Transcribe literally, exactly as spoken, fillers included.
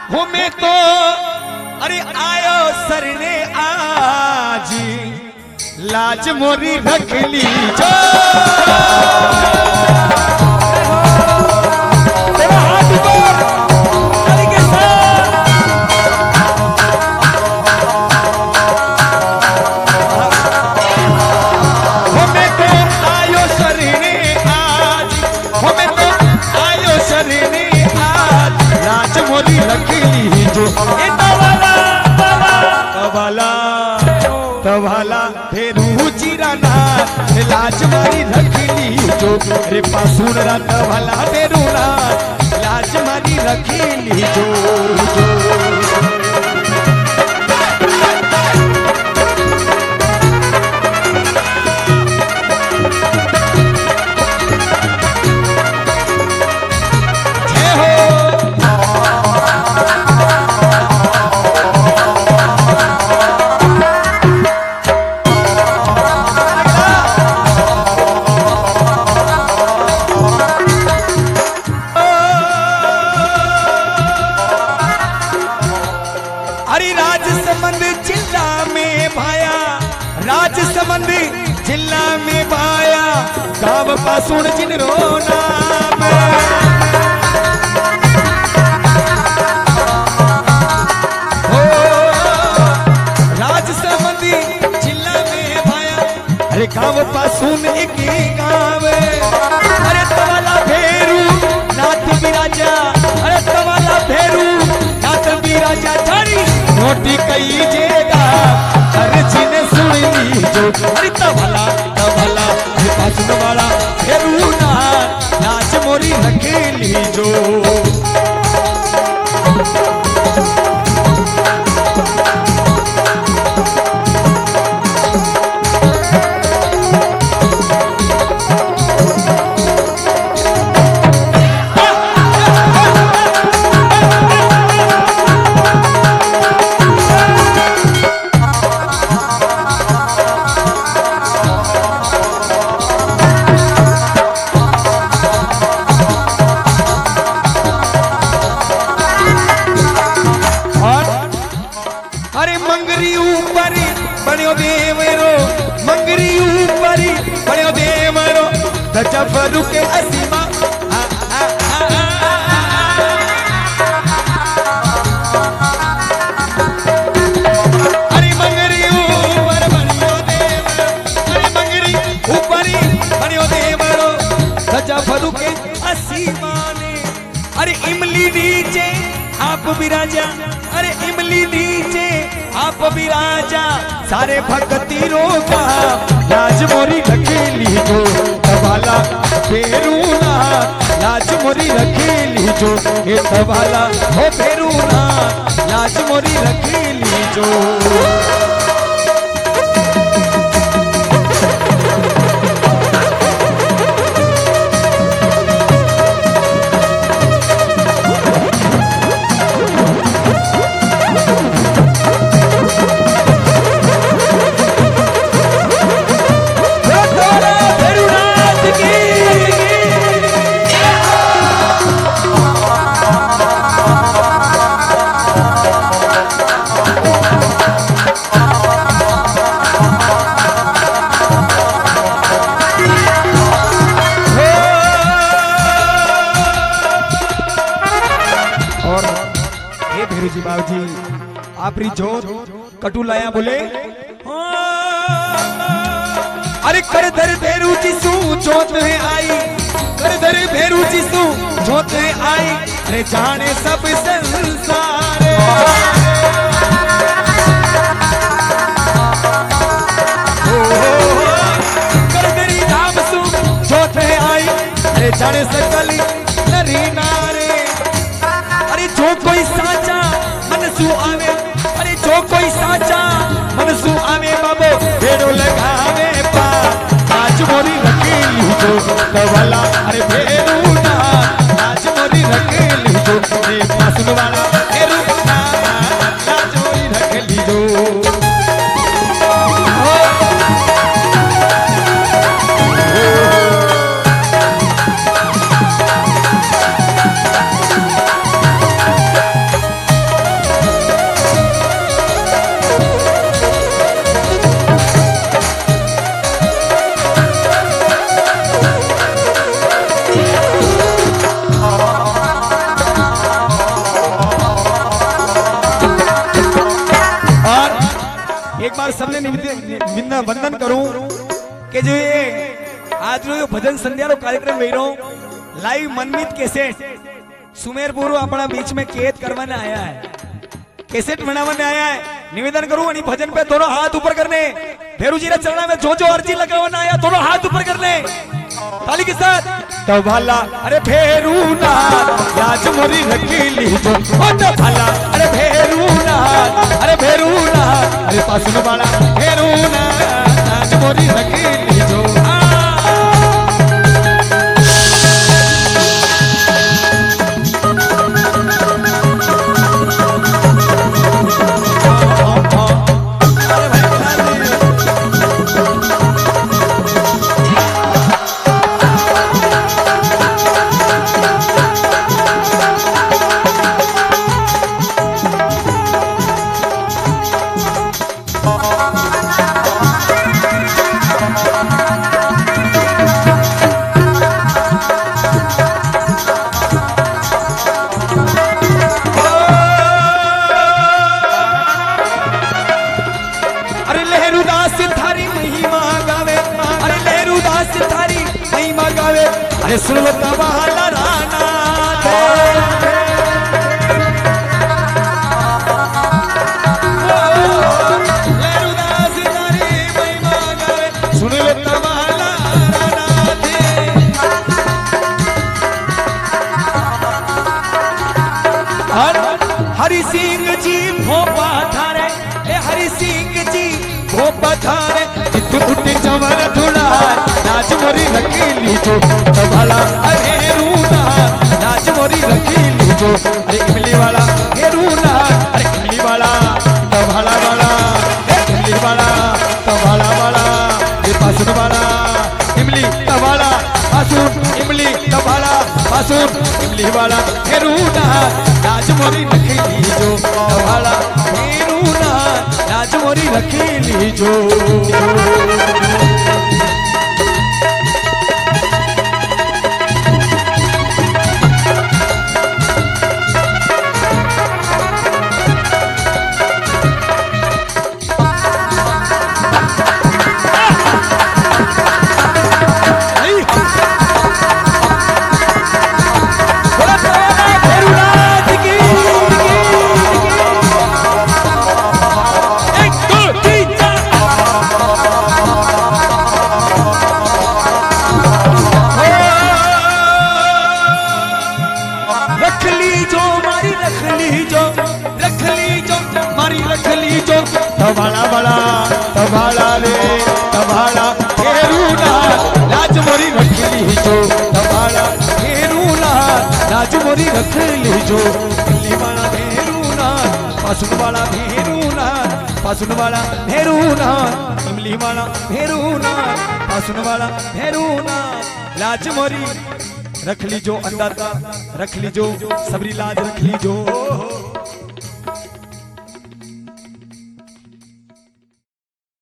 हो मैं तो अरे आयो सरने आज लाज मोरी रख ली जो तेरा हाथ ऊपर ताली के साथ हो मैं तो आयो सरने आज हो मैं तो आयो सरने आज लाज मोरी रख ली जो ए तवाला तवाला तवाला फेरू जीराना लाज मारी रख ली जो रे पासून रा तवाला फेरू ना लाज मारी रख ली जो जो जिला में पाया गाँव पासून जिनरो नाम हो राजसमंदी जिला में पाया अरे गाँव पासून एक गाँव अरे तवाला भेरू नाथ बिराजा अरे तवाला भेरू नाथ बिराजा जानी नोटी कई जेगा अरे जिने सुन ली जो अरे तवाला तवाला पासून वाला फेरू ना लाज मोरी रख ली जो जफरू के असीमा अरे मंगरी ऊपर बनियो देव अरे मंगरी ऊपर बनियो देवरो जफरू के असीमा ने अरे इमली नीचे आप विराजा अरे इमली नीचे आप विराजा सारे भक्ति रोका लाज मोरी रख ली जो तवाला फेरूना लाज मोरी रख ली जो हे तवाला हो फेरूना लाज मोरी रख ली जो आपरी जोत कटु लाया बोले अरे कर धर भेरू जिसू जोत है आई कर धर भेरू जिसू जोत है आई अरे जाने सब संसार कर धरी धाम सू जोत है आई अरे जाने सकली नरी नारे अरे जो कोई साचा मनसू आवे अरे जो कोई साचा मनसू आवे बाबो भेड़ो लगावे पा लाज मोरी रख ली जो तवाला अरे भेड़ू ना लाज मोरी रख ली जो रे पासून वाला भेड़ू ना लाज मोरी रख ली जो बार सबने निवेदन वंदन करूं कि जो ये आज जो भजन संध्या रो कार्यक्रम वही रहो लाइव मनमीत कैसेट सुमेरपुर अपना बीच में कैद करवाने आया है, कैसेट बनाने आया है। निवेदन करूं अनि भजन पे दोनों हाथ ऊपर करने, भेरू जी रे चरणा में जो जो अर्जी लगावाना आया दोनों हाथ ऊपर करने, ताली के साथ। तो भला अरे भेरू ना लाज मोरी रखीली जो, ओ तो भला अरे भेरू ना अरे भेरू ना अरे पासुन वाला भेरू ना लाज मोरी रखीली जो। अरे सुन लो तबाला राना दे, लेरुदास तारी महिमा गावे, सुन लो तबाला राना दे। हरि सिंह जी भोपा थारे, ए हरि सिंह जी भोपा थारे, जितु उठे चमर धुला नाच मोरी रखीली जो। तबाला अरे रूना नाच मोरी रखीली जो, अरे इमली वाला हे रूना अरे इमली वाला तबाला वाला इमली वाला तबाला वाला ये पासुन वाला इमली तबाला पासुन इमली तबाला पासुन इमली वाला हे रूना नाच मोरी रखीली जो। तबाला हे रूना नाच मोरी रखीली जो। तबाला बड़ा तबाला रे तबाला फेरूना लाज मोरी रखली जो। तबाला फेरूना लाज मोरी रखली जो। इमली वाला फेरूना पासुन वाला फेरूना पासुन वाला फेरूना इमली वाला फेरूना पासुन वाला फेरूना लाज मोरी रखली जो। अंदाता रखली जो सबरी लाज रखली जो।